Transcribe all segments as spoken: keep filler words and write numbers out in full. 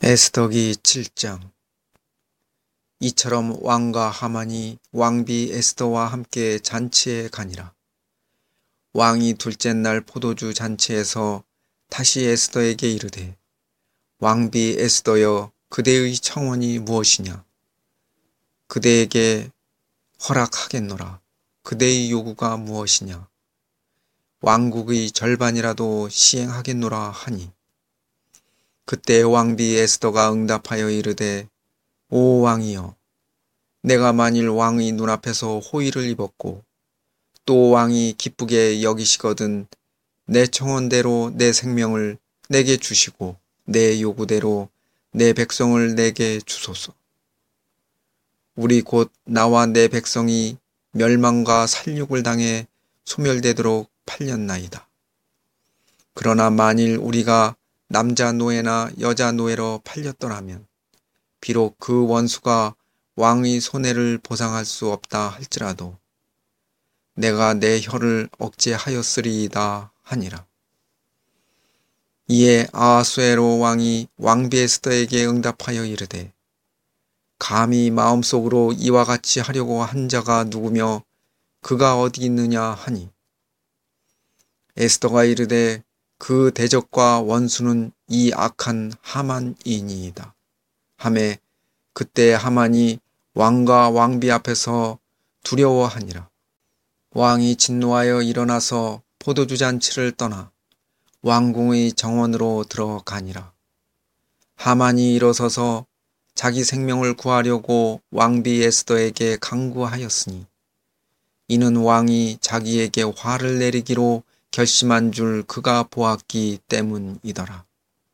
에스더기 칠 장. 이처럼 왕과 하만이 왕비 에스더와 함께 잔치에 가니라. 왕이 둘째 날 포도주 잔치에서 다시 에스더에게 이르되, 왕비 에스더여, 그대의 청원이 무엇이냐? 그대에게 허락하겠노라. 그대의 요구가 무엇이냐? 왕국의 절반이라도 시행하겠노라 하니, 그때 왕비 에스더가 응답하여 이르되, 오 왕이여, 내가 만일 왕의 눈앞에서 호의를 입었고 또 왕이 기쁘게 여기시거든 내 청원대로 내 생명을 내게 주시고 내 요구대로 내 백성을 내게 주소서. 우리 곧 나와 내 백성이 멸망과 살육을 당해 소멸되도록 팔렸나이다. 그러나 만일 우리가 남자 노예나 여자 노예로 팔렸더라면 비록 그 원수가 왕의 손해를 보상할 수 없다 할지라도 내가 내 혀를 억제하였으리이다 하니라. 이에 아하수에로 왕이 왕비 에스더에게 응답하여 이르되, 감히 마음속으로 이와 같이 하려고 한 자가 누구며 그가 어디 있느냐 하니, 에스더가 이르되, 그 대적과 원수는 이 악한 하만이니이다 하매 그때 하만이 왕과 왕비 앞에서 두려워하니라. 왕이 진노하여 일어나서 포도주 잔치를 떠나 왕궁의 정원으로 들어가니라. 하만이 일어서서 자기 생명을 구하려고 왕비 에스더에게 강구하였으니 이는 왕이 자기에게 화를 내리기로 결심한 줄 그가 보았기 때문이더라.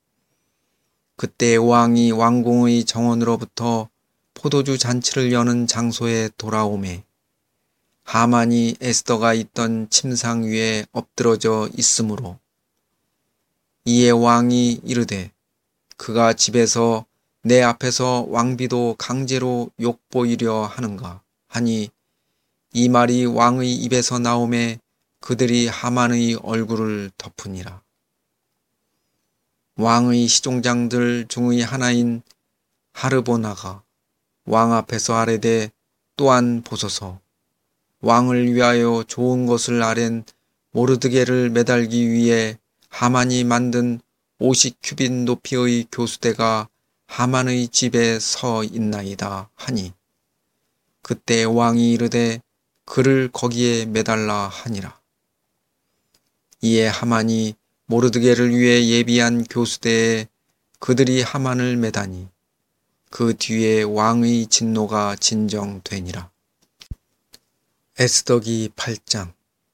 그때 왕이 왕궁의 정원으로부터 포도주 잔치를 여는 장소에 돌아오매 하만이 에스더가 있던 침상 위에 엎드러져 있으므로, 이에 왕이 이르되, 그가 집에서 내 앞에서 왕비도 강제로 욕보이려 하는가 하니, 이 말이 왕의 입에서 나오매 그들이 하만의 얼굴을 덮으니라. 왕의 시종장들 중의 하나인 하르보나가 왕 앞에서 아뢰되, 또한 보소서, 왕을 위하여 좋은 것을 아랜 모르드게를 매달기 위해 하만이 만든 오십 큐빗 높이의 교수대가 하만의 집에 서 있나이다 하니, 그때 왕이 이르되 그를 거기에 매달라 하니라. 이에 하만이 모르드게를 위해 예비한 교수대에 그들이 하만을 매다니 그 뒤에 왕의 진노가 진정되니라. 에스더기 팔 장.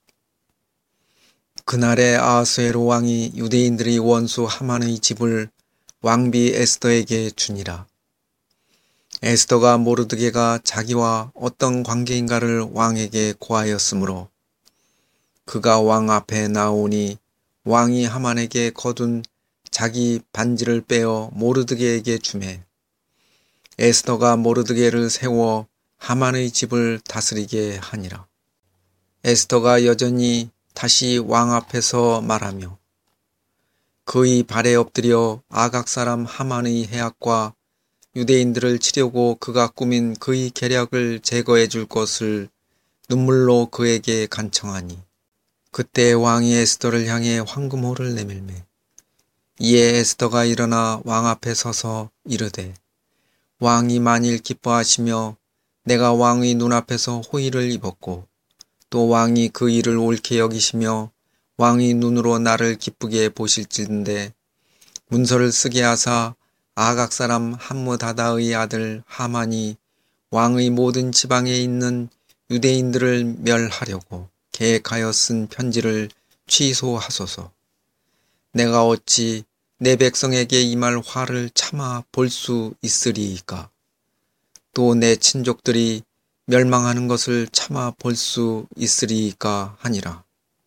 그날에 아하수에로 왕이 유대인들의 원수 하만의 집을 왕비 에스더에게 주니라. 에스더가 모르드게가 자기와 어떤 관계인가를 왕에게 고하였으므로 그가 왕 앞에 나오니 왕이 하만에게 거둔 자기 반지를 빼어 모르드게에게 주매 에스더가 모르드게를 세워 하만의 집을 다스리게 하니라. 에스더가 여전히 다시 왕 앞에서 말하며 그의 발에 엎드려 아각 사람 하만의 해악과 유대인들을 치려고 그가 꾸민 그의 계략을 제거해 줄 것을 눈물로 그에게 간청하니, 그때 왕이 에스더를 향해 황금호를 내밀매 이에 에스더가 일어나 왕 앞에 서서 이르되, 왕이 만일 기뻐하시며 내가 왕의 눈앞에서 호의를 입었고 또 왕이 그 일을 옳게 여기시며 왕의 눈으로 나를 기쁘게 보실진데 문서를 쓰게 하사 아각 사람 함므다다의 아들 하만이 왕의 모든 지방에 있는 유대인들을 멸하려고 계획하여 쓴 편지를 취소하소서. 내가 어찌 내 백성에게 임할 화를 참아 볼 수 있으리이까? 또 내 친족들이 멸망하는 것을 참아 볼 수 있으리이까 하니라.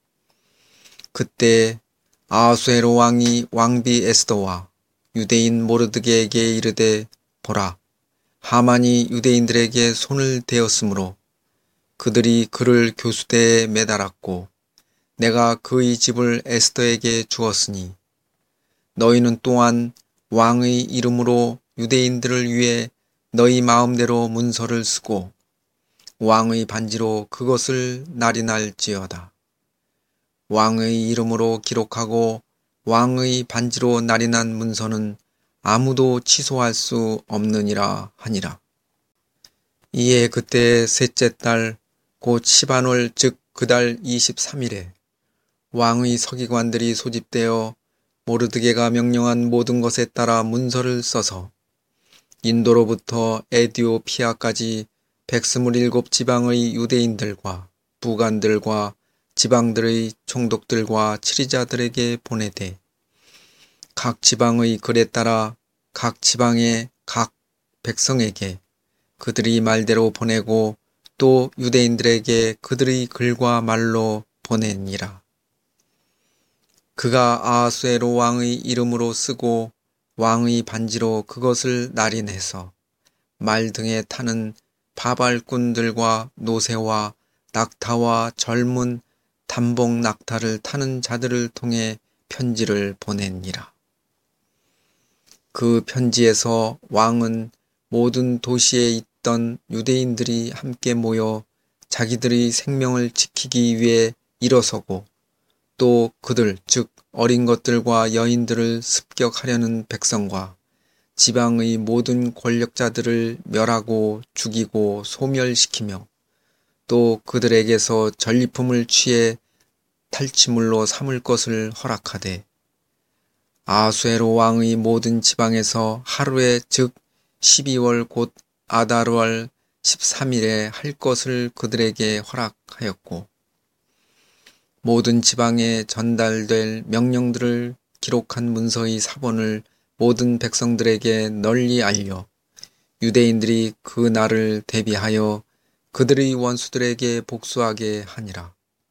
그때 아하수에로 왕이 왕비 에스더와 유대인 모르드게에게 이르되, 보라, 하만이 유대인들에게 손을 대었으므로 그들이 그를 교수대에 매달았고 내가 그의 집을 에스더에게 주었으니 너희는 또한 왕의 이름으로 유대인들을 위해 너희 마음대로 문서를 쓰고 왕의 반지로 그것을 날인할지어다. 왕의 이름으로 기록하고 왕의 반지로 날인한 문서는 아무도 취소할 수 없느니라 하니라. 이에 그때 셋째 달 곧 시반월 즉 그달 이십삼 일에 왕의 서기관들이 소집되어 모르드게가 명령한 모든 것에 따라 문서를 써서 인도로부터 에디오피아까지 백스물일곱 지방의 유대인들과 부관들과 지방들의 총독들과 치리자들에게 보내되 각 지방의 글에 따라 각 지방의 각 백성에게 그들이 말대로 보내고 또 유대인들에게 그들의 글과 말로 보내니라. 그가 아하수에로 왕의 이름으로 쓰고 왕의 반지로 그것을 날인해서 말 등에 타는 바발꾼들과 노새와 낙타와 젊은 단복 낙타를 타는 자들을 통해 편지를 보내니라. 그 편지에서 왕은 모든 도시에 있던 유대인들이 함께 모여 자기들의 생명을 지키기 위해 일어서고 또 그들 즉 어린 것들과 여인들을 습격하려는 백성과 지방의 모든 권력자들을 멸하고 죽이고 소멸시키며 또 그들에게서 전리품을 취해 탈취물로 삼을 것을 허락하되 아하수에로 왕의 모든 지방에서 하루에 즉 십이월 곧 아달월 십삼 일에 할 것을 그들에게 허락하였고 모든 지방에 전달될 명령들을 기록한 문서의 사본을 모든 백성들에게 널리 알려 유대인들이 그 날을 대비하여 그들의 원수들에게 복수하게 하니라.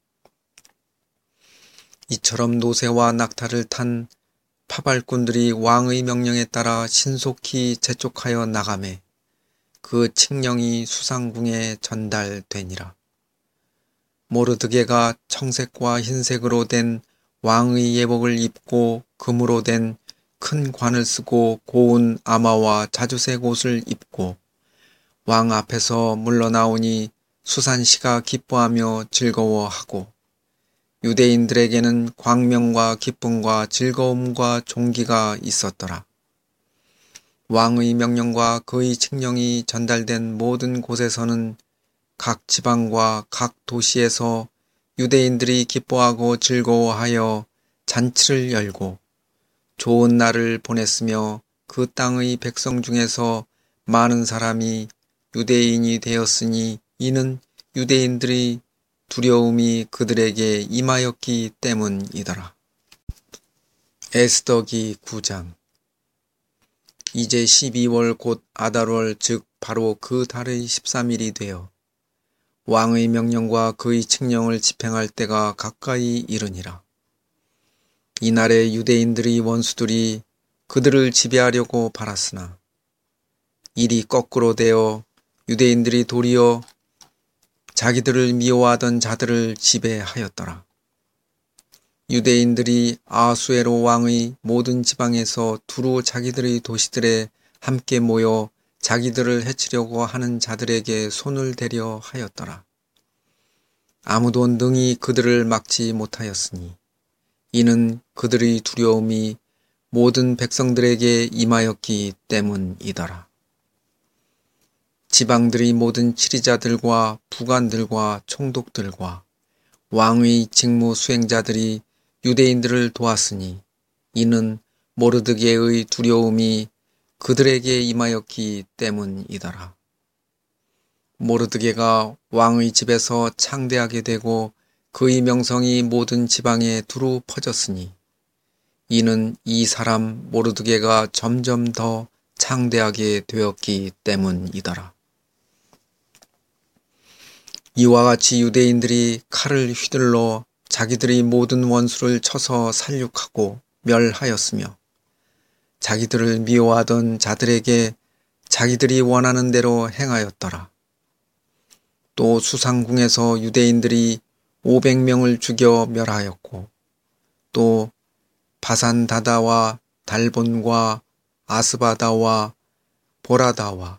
이처럼 노새와 낙타를 탄 파발꾼들이 왕의 명령에 따라 신속히 재촉하여 나가매 그 칙령이 수상궁에 전달되니라. 모르드게가 청색과 흰색으로 된 왕의 예복을 입고 금으로 된 큰 관을 쓰고 고운 아마와 자주색 옷을 입고 왕 앞에서 물러나오니 수산시가 기뻐하며 즐거워하고 유대인들에게는 광명과 기쁨과 즐거움과 존귀가 있었더라. 왕의 명령과 그의 칙령이 전달된 모든 곳에서는 각 지방과 각 도시에서 유대인들이 기뻐하고 즐거워하여 잔치를 열고 좋은 날을 보냈으며 그 땅의 백성 중에서 많은 사람이 유대인이 되었으니 이는 유대인들의 두려움이 그들에게 임하였기 때문이더라. 에스더기 구 장. 이제 십이월 곧 아달월 즉 바로 그 달의 십삼 일이 되어 왕의 명령과 그의 칙령을 집행할 때가 가까이 이르니라. 이날에 유대인들의 원수들이 그들을 지배하려고 발았으나 일이 거꾸로 되어 유대인들이 도리어 자기들을 미워하던 자들을 지배하였더라. 유대인들이 아하수에로 왕의 모든 지방에서 두루 자기들의 도시들에 함께 모여 자기들을 해치려고 하는 자들에게 손을 대려 하였더라. 아무도 능히 그들을 막지 못하였으니 이는 그들의 두려움이 모든 백성들에게 임하였기 때문이더라. 지방들의 모든 치리자들과 부관들과 총독들과 왕의 직무 수행자들이 유대인들을 도왔으니 이는 모르드게의 두려움이 그들에게 임하였기 때문이더라. 모르드게가 왕의 집에서 창대하게 되고 그의 명성이 모든 지방에 두루 퍼졌으니 이는 이 사람 모르드게가 점점 더 창대하게 되었기 때문이더라. 이와 같이 유대인들이 칼을 휘둘러 자기들의 모든 원수를 쳐서 살육하고 멸하였으며 자기들을 미워하던 자들에게 자기들이 원하는 대로 행하였더라. 또 수상궁에서 유대인들이 오백 명을 죽여 멸하였고 또 바산다다와 달본과 아스바다와 보라다와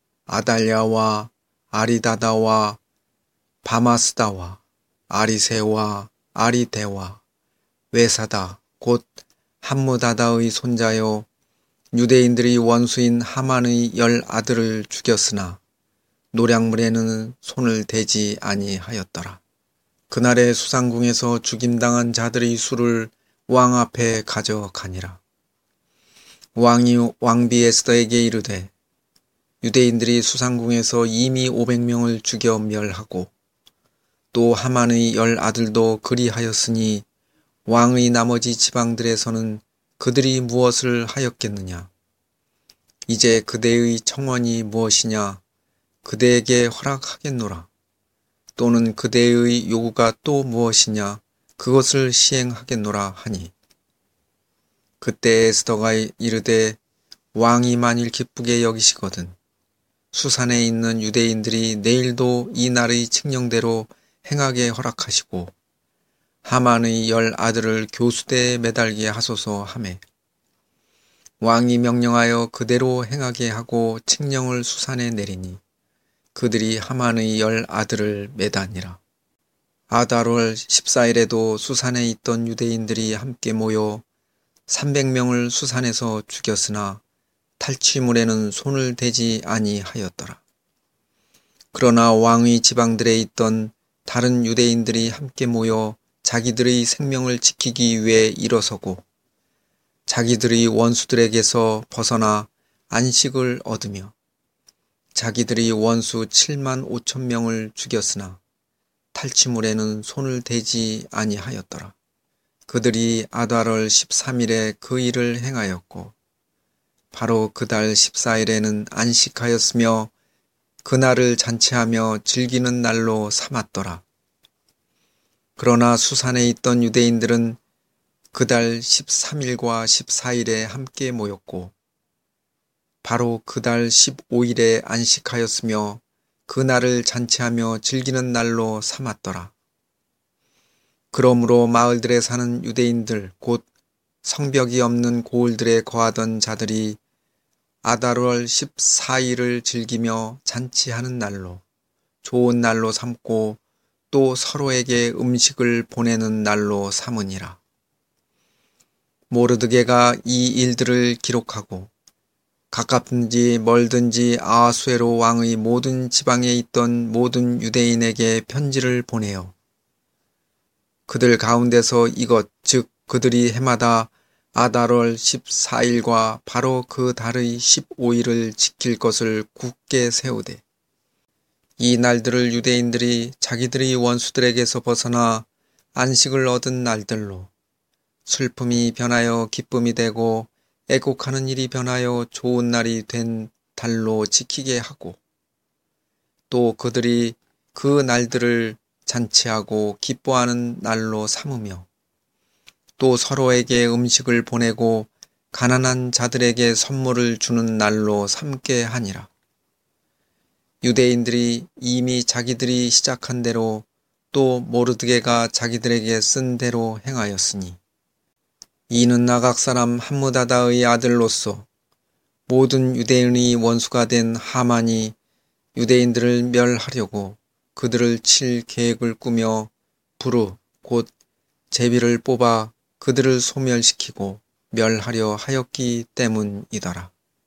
아달랴와 아리다다와 바마스다와 아리세와 아리대와 외사다 곧 함무다다의 손자여 유대인들이 원수인 하만의 열 아들을 죽였으나 노략물에는 손을 대지 아니하였더라. 그날의 수상궁에서 죽임당한 자들의 수를 왕 앞에 가져가니라. 왕이 왕비 에스더에게 이르되 유대인들이 수상궁에서 이미 오백 명을 죽여 멸하고 또 하만의 열 아들도 그리하였으니 왕의 나머지 지방들에서는 그들이 무엇을 하였겠느냐. 이제 그대의 청원이 무엇이냐. 그대에게 허락하겠노라. 또는 그대의 요구가 또 무엇이냐. 그것을 시행하겠노라 하니. 그때 에스더가 이르되 왕이 만일 기쁘게 여기시거든 수산에 있는 유대인들이 내일도 이 날의 칙령대로 행하게 허락하시고 하만의 열 아들을 교수대에 매달게 하소서 하매 왕이 명령하여 그대로 행하게 하고 칙령을 수산에 내리니 그들이 하만의 열 아들을 매다니라. 아달월 십사일에도 수산에 있던 유대인들이 함께 모여 삼백 명을 수산에서 죽였으나 탈취물에는 손을 대지 아니하였더라. 그러나 왕의 지방들에 있던 다른 유대인들이 함께 모여 자기들의 생명을 지키기 위해 일어서고 자기들의 원수들에게서 벗어나 안식을 얻으며 자기들의 원수 칠만 오천 명을 죽였으나 탈취물에는 손을 대지 아니하였더라. 그들이 아달월 십삼일에 그 일을 행하였고 바로 그 달 십사일에는 안식하였으며 그날을 잔치하며 즐기는 날로 삼았더라. 그러나 수산에 있던 유대인들은 그 달 십삼일과 십사일에 함께 모였고 바로 그 달 십오일에 안식하였으며 그날을 잔치하며 즐기는 날로 삼았더라. 그러므로 마을들에 사는 유대인들 곧 성벽이 없는 고을들에 거하던 자들이 아달월 십사일을 즐기며 잔치하는 날로 좋은 날로 삼고 또 서로에게 음식을 보내는 날로 삼으니라. 모르드게가 이 일들을 기록하고 가깝든지 멀든지 아하수에로 왕의 모든 지방에 있던 모든 유대인에게 편지를 보내어 그들 가운데서 이것 즉 그들이 해마다 아달월 십사일과 바로 그 달의 십오일을 지킬 것을 굳게 세우되 이 날들을 유대인들이 자기들의 원수들에게서 벗어나 안식을 얻은 날들로 슬픔이 변하여 기쁨이 되고 애곡하는 일이 변하여 좋은 날이 된 달로 지키게 하고 또 그들이 그 날들을 잔치하고 기뻐하는 날로 삼으며 또 서로에게 음식을 보내고 가난한 자들에게 선물을 주는 날로 삼게 하니라. 유대인들이 이미 자기들이 시작한 대로 또 모르드게가 자기들에게 쓴 대로 행하였으니 이는 나각 사람 함무다다의 아들로서 모든 유대인의 원수가 된 하만이 유대인들을 멸하려고 그들을 칠 계획을 꾸며 부르 곧 제비를 뽑아 그들을 소멸시키고 멸하려 하였기 때문이더라.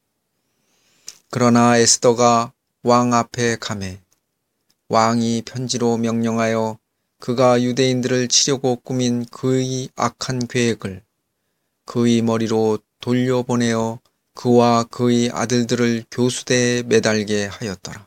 그러나 에스더가 왕 앞에 가매 왕이 편지로 명령하여 그가 유대인들을 치려고 꾸민 그의 악한 계획을 그의 머리로 돌려보내어 그와 그의 아들들을 교수대에 매달게 하였더라.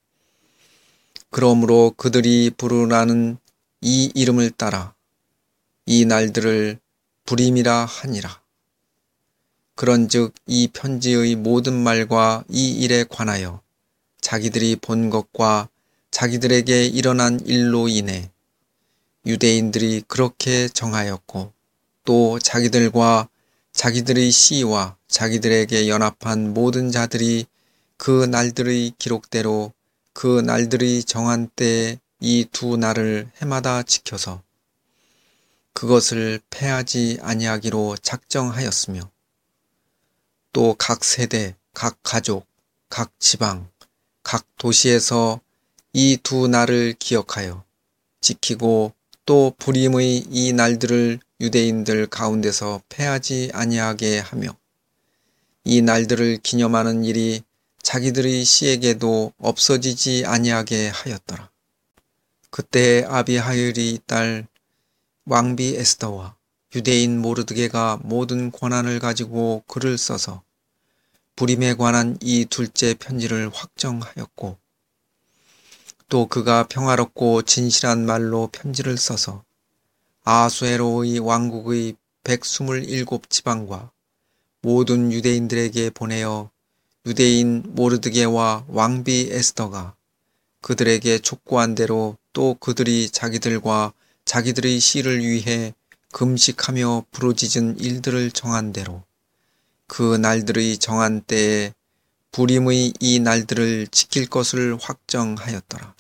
그러므로 그들이 부르라는 이 이름을 따라 이 날들을 불임이라 하니라. 그런즉 이 편지의 모든 말과 이 일에 관하여 자기들이 본 것과 자기들에게 일어난 일로 인해 유대인들이 그렇게 정하였고 또 자기들과 자기들의 씨와 자기들에게 연합한 모든 자들이 그 날들의 기록대로 그 날들의 정한 때에 이 두 날을 해마다 지켜서 그것을 패하지 아니하기로 작정하였으며 또 각 세대, 각 가족, 각 지방, 각 도시에서 이 두 날을 기억하여 지키고 또 불임의 이 날들을 유대인들 가운데서 패하지 아니하게 하며 이 날들을 기념하는 일이 자기들의 시에게도 없어지지 아니하게 하였더라. 그때 아비하일의 딸 왕비 에스더와 유대인 모르드게가 모든 권한을 가지고 글을 써서 불임에 관한 이 둘째 편지를 확정하였고 또 그가 평화롭고 진실한 말로 편지를 써서 아수에로의 왕국의 백이십칠 지방과 모든 유대인들에게 보내어 유대인 모르드게와 왕비 에스더가 그들에게 촉구한 대로 또 그들이 자기들과 자기들의 시를 위해 금식하며 부르짖은 일들을 정한 대로 그 날들의 정한 때에 불임의 이 날들을 지킬 것을 확정하였더라.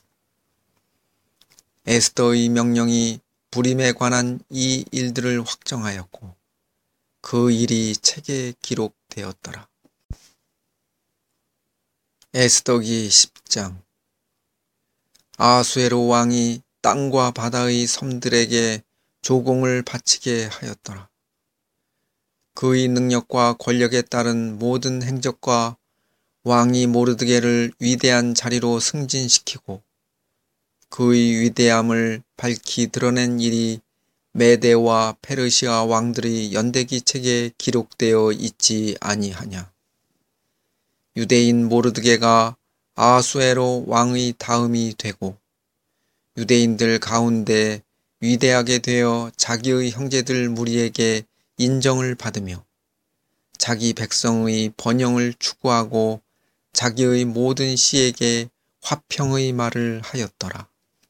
에스더의 명령이 불임에 관한 이 일들을 확정하였고 그 일이 책에 기록되었더라. 에스더기 십 장. 아수에로 왕이 땅과 바다의 섬들에게 조공을 바치게 하였더라. 그의 능력과 권력에 따른 모든 행적과 왕이 모르드게를 위대한 자리로 승진시키고 그의 위대함을 밝히 드러낸 일이 메데와 페르시아 왕들의 연대기 책에 기록되어 있지 아니하냐. 유대인 모르드게가 아수에로 왕의 다음이 되고 유대인들 가운데 위대하게 되어 자기의 형제들 무리에게 인정을 받으며 자기 백성의 번영을 추구하고 자기의 모든 시에게 화평의 말을 하였더라.